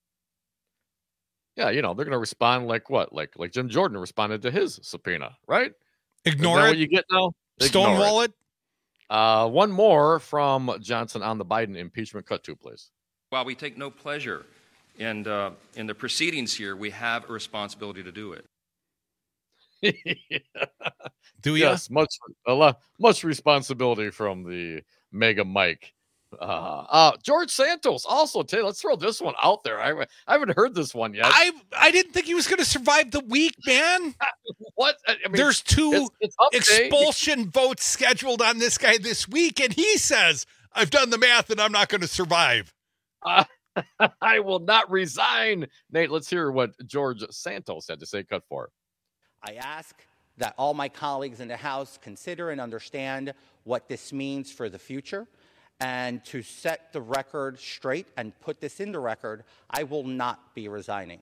Yeah, you know, they're going to respond like what? Like like Jim Jordan responded to his subpoena, right? Ignore Is that it. what you get now? Stonewall it. Uh, one more from Johnson on the Biden impeachment. Cut two, please. While we take no pleasure in, uh, in the proceedings here, we have a responsibility to do it. Do you? Yes, much a lot, much responsibility from the Mega Mike. Uh, uh, George Santos also. T- let's throw this one out there. I, I haven't heard this one yet. I I didn't think he was going to survive the week, man. What? I mean, There's two it's, it's up day. expulsion votes scheduled on this guy this week, and he says, I've done the math and I'm not going to survive. Uh, I will not resign. Nate, let's hear what George Santos had to say. Cut four. I ask that all my colleagues in the House consider and understand what this means for the future. And to set the record straight and put this in the record, I will not be resigning.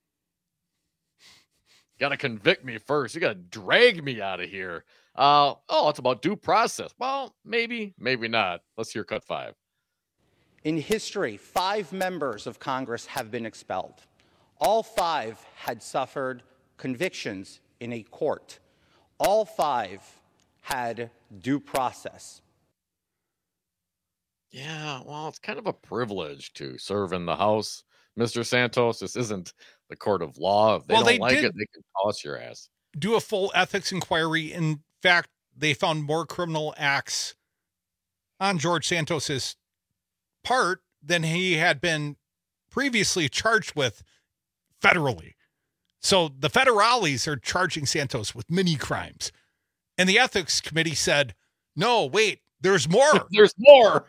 Got to convict me first. You got to drag me out of here. Uh, oh, it's about due process. Well, maybe, maybe not. Let's hear cut five. In history, five members of Congress have been expelled. All five had suffered convictions in a court. All five had due process. Yeah, well, it's kind of a privilege to serve in the House, Mister Santos. This isn't the court of law. If they Well, don't they like did- it, they can toss your ass. Do a full ethics inquiry. In fact, they found more criminal acts on George Santos's part than he had been previously charged with federally. So the federales are charging Santos with many crimes. And the ethics committee said, no, wait, there's more. There's more.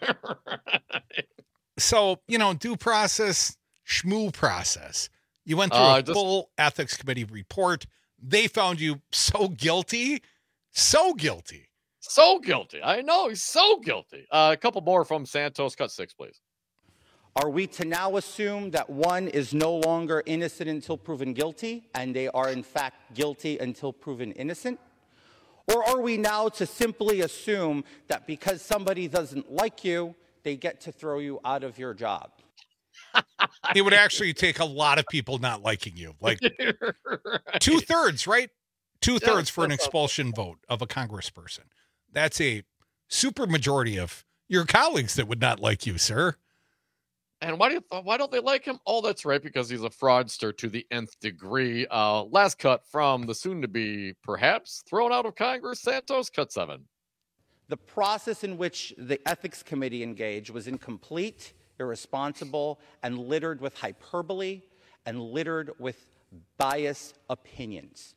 So, you know, due process, schmoo process. You went through Uh, a just- full ethics committee report. They found you so guilty, so guilty. So guilty. I know he's so guilty. Uh, a couple more from Santos. Cut six, please. Are we to now assume that one is no longer innocent until proven guilty, and they are in fact guilty until proven innocent? Or are we now to simply assume that because somebody doesn't like you, they get to throw you out of your job? It would actually take a lot of people not liking you. Like two thirds, right? Two thirds for an expulsion vote of a congressperson. That's a super majority of your colleagues that would not like you, sir. And why do you, why don't they like him? Oh, that's right, because he's a fraudster to the nth degree. Uh, last cut from the soon-to-be perhaps thrown out of Congress, Santos. Cut seven. The process in which the Ethics Committee engaged was incomplete, irresponsible, and littered with hyperbole and littered with biased opinions.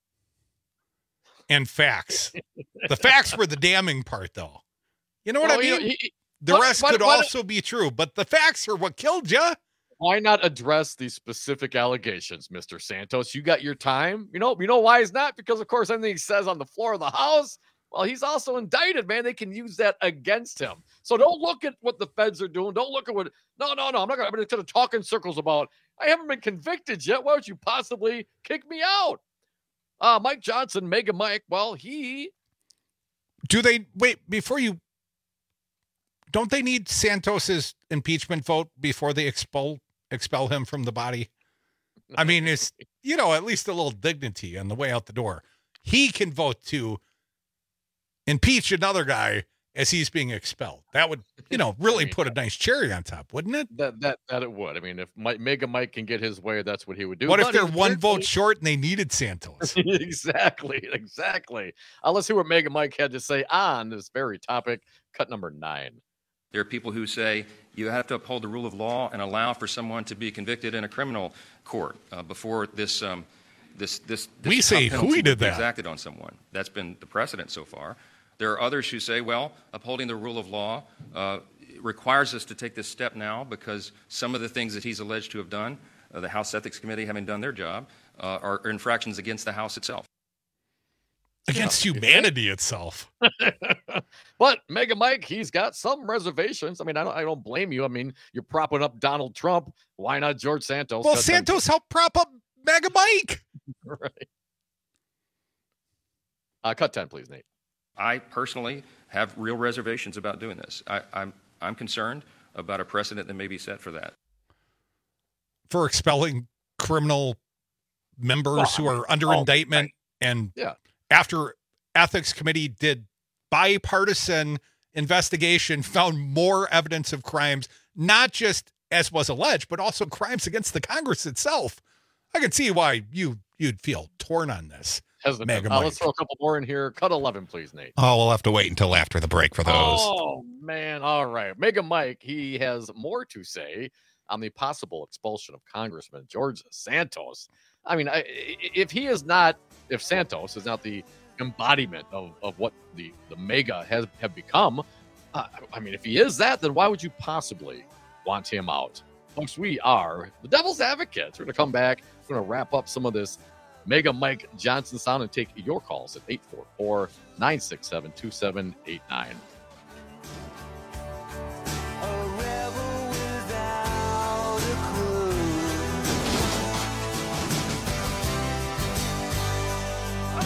And facts. The facts were the damning part, though. You know what Well, I mean? you know, he- the what- rest what- could what- also be true, but the facts are what killed you. Why not address these specific allegations, Mister Santos? You got your time. You know, you know why he's not? Because, of course, anything he says on the floor of the House, well, he's also indicted, man. They can use that against him. So don't look at what the feds are doing. Don't look at what, no, no, no. I'm not going to talk in circles about, I haven't been convicted yet. Why would you possibly kick me out? Uh, Mike Johnson, Mega Mike, well, he... Do they, wait, before you, don't they need Santos's impeachment vote before they expel expel him from the body? I mean, it's, you know, at least a little dignity on the way out the door. He can vote to impeach another guy as he's being expelled. That would, you know, really put a nice cherry on top, wouldn't it? That that that it would. I mean, if Mike, Mega Mike can get his way, that's what he would do. What if But they're he- one vote short and they needed Santos? exactly, exactly. Uh, let's hear what Mega Mike had to say on this very topic. Cut number nine. There are people who say you have to uphold the rule of law and allow for someone to be convicted in a criminal court uh, before this, um, this, this, this. We say tough who penalty did would be that. exacted on someone. That's been the precedent so far. There are others who say, well, upholding the rule of law uh, requires us to take this step now because some of the things that he's alleged to have done, uh, the House Ethics Committee having done their job, uh, are, are infractions against the House itself. Against humanity itself. But Mega Mike, he's got some reservations. I mean, I don't, I don't blame you. I mean, you're propping up Donald Trump. Why not George Santos? Well, Cut ten. Santos helped prop up Mega Mike. Right. Uh, cut ten, please, Nate. I personally have real reservations about doing this. I, I'm, I'm concerned about a precedent that may be set for that. For expelling criminal members who are under oh, indictment. And Yeah. after ethics committee did bipartisan investigation, found more evidence of crimes, not just as was alleged, but also crimes against the Congress itself. I can see why you, you'd feel torn on this. Hesitant. Mega Uh, Mike. let's throw a couple more in here. Cut eleven, please, Nate. Oh, we'll have to wait until after the break for those. Oh, man. All right. Mega Mike, he has more to say on the possible expulsion of Congressman George Santos. I mean, I, if he is not, if Santos is not the embodiment of, of what the, the mega has have become, uh, I mean, if he is that, then why would you possibly want him out? Folks, we are the Devil's Advocates. We're going to come back. We're going to wrap up some of this Mega Mike Johnson sound and take your calls at eight four four, nine six seven, two seven eight nine.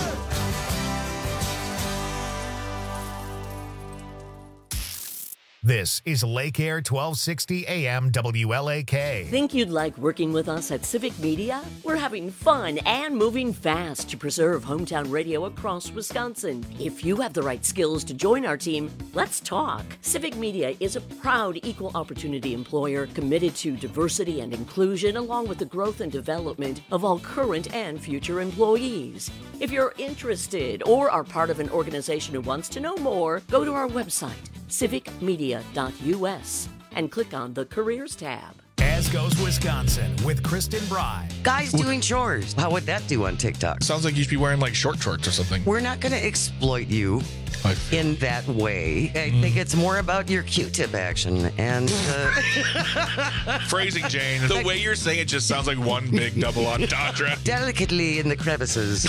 This This is Lake Air twelve sixty A M W L A K. Think you'd like working with us at Civic Media? We're having fun and moving fast to preserve hometown radio across Wisconsin. If you have the right skills to join our team, let's talk. Civic Media is a proud equal opportunity employer committed to diversity and inclusion, along with the growth and development of all current and future employees. If you're interested or are part of an organization who wants to know more, go to our website, civic media dot u s, and click on the Careers tab. As Goes Wisconsin with Kristen Bry. Guys doing chores. How would that do on TikTok? Sounds like you should be wearing like short shorts or something. We're not going to exploit you in that way. I Mm. think it's more about your Q-tip action and uh, Phrasing, Jane. The way you're saying it just sounds like one big double entendre. delicately in the crevices.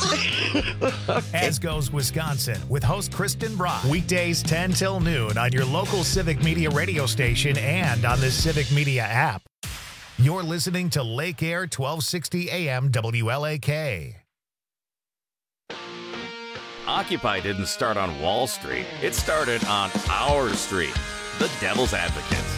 As Goes Wisconsin with host Kristen Bry. Weekdays ten till noon on your local Civic Media radio station and on the Civic Media app. You're listening to Lake Air twelve sixty A M W L A K. Occupy didn't start on Wall Street. It started on our street, the Devil's Advocates.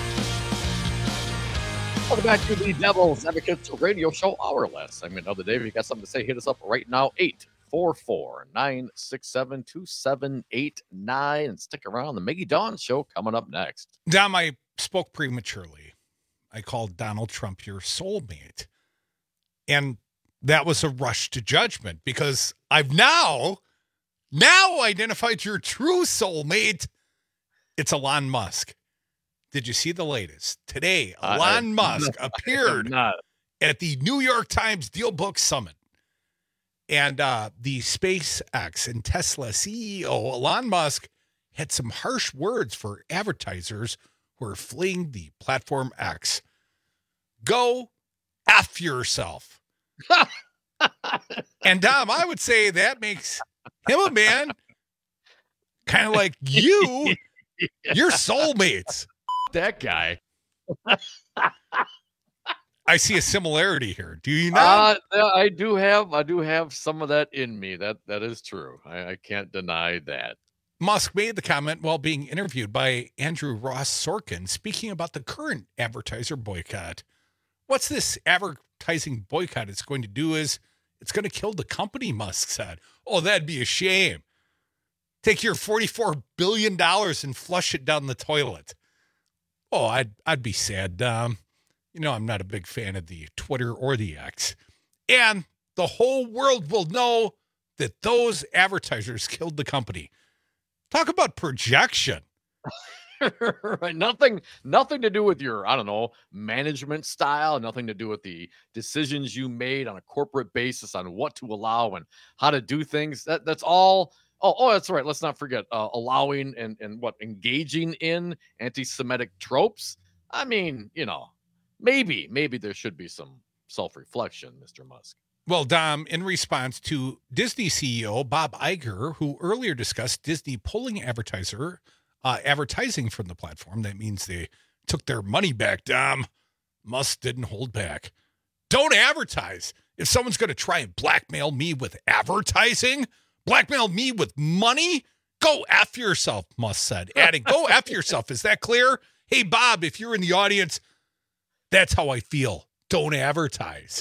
Welcome back to the Devil's Advocates radio show, hour less. I'm another day. If you got something to say, hit us up right now, eight four four, nine six seven, two seven eight nine. And stick around. The Maggie Dawn Show coming up next. Dom, I spoke prematurely. I called Donald Trump your soulmate. And that was a rush to judgment because I've now, now identified your true soulmate. It's Elon Musk. Did you see the latest? Today, Elon uh, Musk no, appeared at the New York Times Deal Book Summit. And uh, the SpaceX and Tesla C E O, Elon Musk, had some harsh words for advertisers who are fleeing the platform X. Go F yourself. And Dom, I would say that makes him a man kind of like you. You're soulmates. That guy. I see a similarity here. Do you not? Uh, I do have, I do have some of that in me. That that is true. I, I can't deny that. Musk made the comment while being interviewed by Andrew Ross Sorkin, speaking about the current advertiser boycott. What's this advertising boycott it's going to do is it's going to kill the company, Musk said. Oh, that'd be a shame. Take your forty-four billion dollars and flush it down the toilet. Oh, I'd, I'd be sad. Um, you know, I'm not a big fan of the Twitter or the X. And the whole world will know that those advertisers killed the company. Talk about projection. Right. Nothing, nothing to do with your, I don't know, management style, nothing to do with the decisions you made on a corporate basis on what to allow and how to do things. That that's all. Oh, oh, that's right. Let's not forget uh, allowing and, and what engaging in anti-Semitic tropes. I mean, you know, maybe, maybe there should be some self-reflection, Mister Musk. Well, Dom, in response to Disney C E O Bob Iger, who earlier discussed Disney pulling advertiser uh, advertising from the platform, that means they took their money back, Dom. Musk didn't hold back. Don't advertise. If someone's going to try and blackmail me with advertising, blackmail me with money, go F yourself, Musk said. Adding, go F yourself. Is that clear? Hey, Bob, if you're in the audience, that's how I feel. Don't advertise.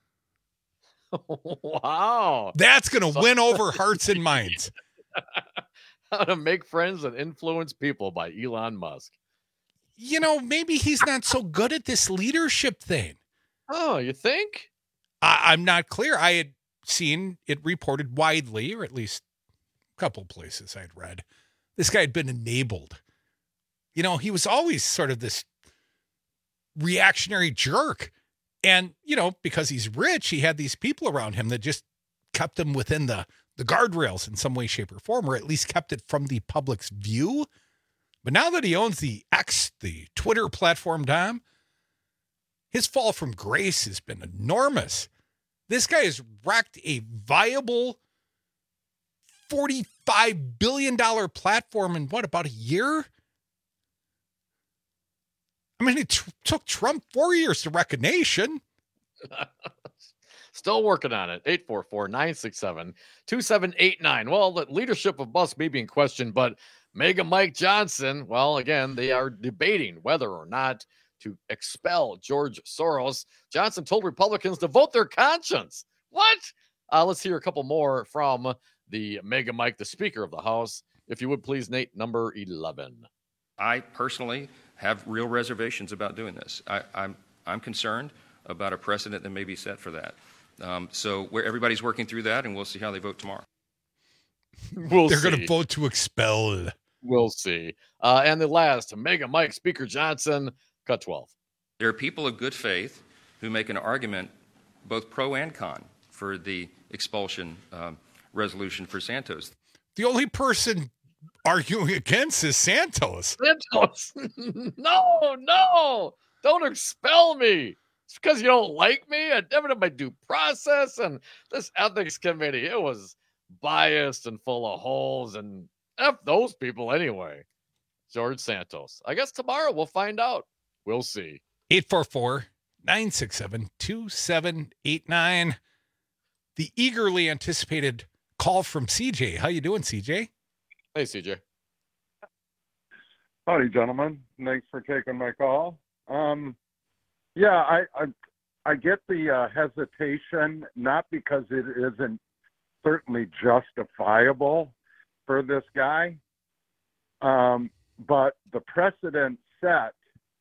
Wow. That's going to win over hearts and minds. How to Make Friends and Influence People by Elon Musk. You know, maybe he's not so good at this leadership thing. Oh, you think? I, I'm not clear. I had seen it reported widely, or at least a couple places I'd read. This guy had been enabled. You know, he was always sort of this reactionary jerk. And, you know, because he's rich, he had these people around him that just kept him within the, the guardrails in some way, shape, or form, or at least kept it from the public's view. But now that he owns the X, the Twitter platform, Dom, his fall from grace has been enormous. This guy has wrecked a viable forty-five billion dollars platform in what, about a year? I mean, it t- took Trump four years to wreck a nation. Still working on it. eight four four, nine six seven, two seven eight nine. Well, the leadership of Musk may be in question, but Mega Mike Johnson, well, again, they are debating whether or not to expel George Soros. Johnson told Republicans to vote their conscience. What? Uh, let's hear a couple more from the Mega Mike, the Speaker of the House. If you would please, Nate, number eleven. I personally have real reservations about doing this. I, I'm, I'm concerned about a precedent that may be set for that. Um, so where everybody's working through that, and we'll see how they vote tomorrow. We'll They're see. going to vote to expel. We'll see. Uh, and the last, Mega Mike, Speaker Johnson, cut twelve. There are people of good faith who make an argument, both pro and con, for the expulsion um, resolution for Santos. The only person arguing against is Santos. Santos. no, no. Don't expel me. It's because you don't like me. I never my due process. And this ethics committee, it was biased and full of holes. And F those people anyway. George Santos. I guess tomorrow we'll find out. We'll see. eight four four, nine six seven, two seven eight nine. The eagerly anticipated call from C J. How you doing, C J? Hey, C J. Howdy, gentlemen. Thanks for taking my call. Um, yeah, I, I I get the uh, hesitation, not because it isn't certainly justifiable for this guy, um, but the precedent set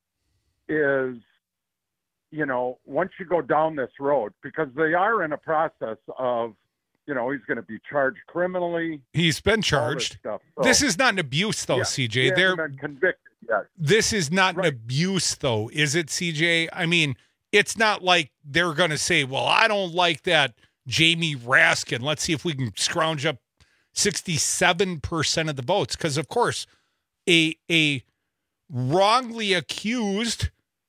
is, you know, once you go down this road, because they are in a process of, you know, he's going to be charged criminally. He's been charged. This, so, this is not an abuse, though, yeah, C J. He They're been convicted yet. This is not right. an abuse, though, is it, C J? I mean, it's not like they're going to say, well, I don't like that Jamie Raskin. Let's see if we can scrounge up sixty-seven percent of the votes. Because, of course, a a wrongly accused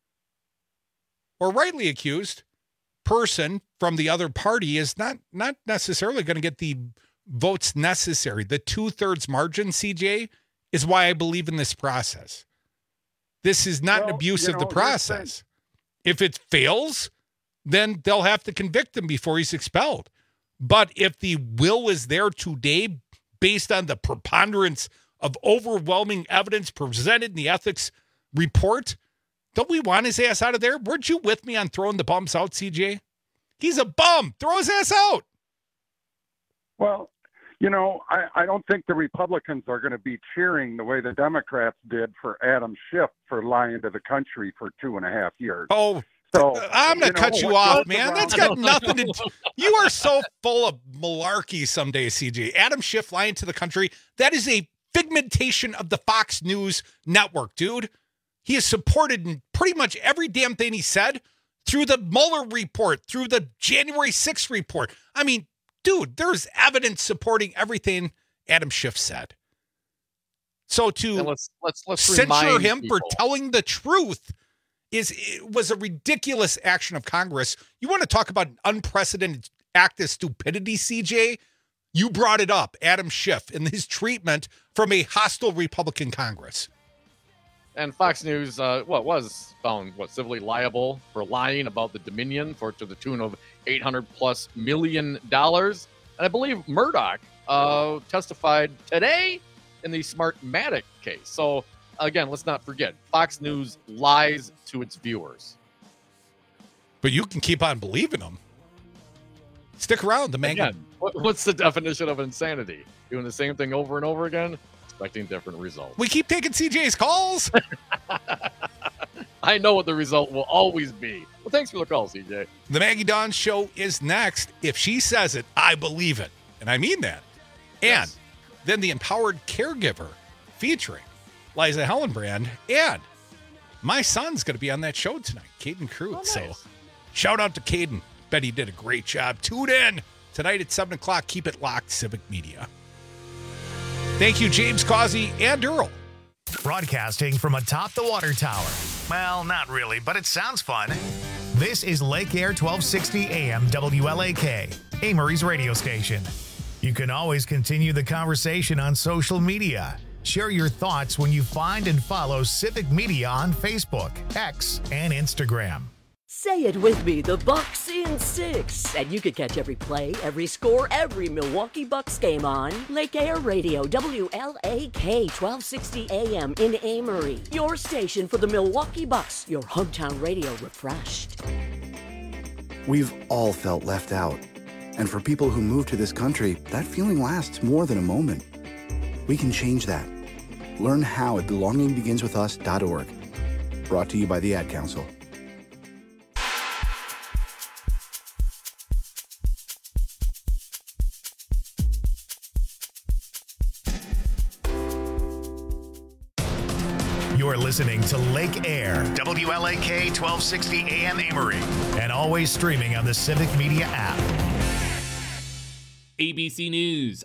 or rightly accused person from the other party is not not necessarily going to get the votes necessary. The two-thirds margin, C J, is why I believe in this process. This is not well, an abuse you of know, the process. If it fails, then they'll have to convict him before he's expelled. But if the will is there today, based on the preponderance of overwhelming evidence presented in the ethics report, don't we want his ass out of there? Weren't you with me on throwing the bums out, C J? He's a bum. Throw his ass out. Well, you know, I, I don't think the Republicans are going to be cheering the way the Democrats did for Adam Schiff for lying to the country for two and a half years. Oh, so I'm going to cut you off, man. around- That's got nothing to do. You are so full of malarkey someday, C J. Adam Schiff lying to the country. That is a figmentation of the Fox News network, dude. He is supported in pretty much every damn thing he said through the Mueller report, through the January sixth report. I mean, dude, there's evidence supporting everything Adam Schiff said. So to And let's let's let's censure remind him people. for telling the truth is it was a ridiculous action of Congress. You want to talk about an unprecedented act of stupidity, C J? You brought it up, Adam Schiff, and his treatment from a hostile Republican Congress. And Fox News, uh, what was found what civilly liable for lying about the Dominion for to the tune of eight hundred plus million dollars. And I believe Murdoch uh, testified today in the Smartmatic case. So again, let's not forget, Fox News lies to its viewers. But you can keep on believing them. Stick around, the man. Again, what, what's the definition of insanity? Doing the same thing over and over again, expecting different results. We keep taking C J's calls. I know what the result will always be. Well, thanks for the call, C J. The Maggie Dawn Show is next. If she says it, I believe it. And I mean that. And Yes. then the Empowered Caregiver featuring Liza Hellenbrand. And my son's going to be on that show tonight, Caden Cruz. Oh, nice. So shout out to Caden. Bet he did a great job. Tune in tonight at seven o'clock. Keep it locked, Civic Media. Thank you, James Causey and Earl. Broadcasting from atop the water tower. Well, not really, but it sounds fun. This is Lake Air twelve sixty A M W L A K, Amory's radio station. You can always continue the conversation on social media. Share your thoughts when you find and follow Civic Media on Facebook, X, and Instagram. Say it with me, the Bucks in six. And you can catch every play, every score, every Milwaukee Bucks game on Lake Air Radio, W L A K, twelve sixty A M in Amory. Your station for the Milwaukee Bucks, your hometown radio refreshed. We've all felt left out. And for people who move to this country, that feeling lasts more than a moment. We can change that. Learn how at belonging begins with us dot org. Brought to you by the Ad Council. You're listening to Lake Air, W L A K twelve sixty A M Amory, and always streaming on the Civic Media app. A B C News,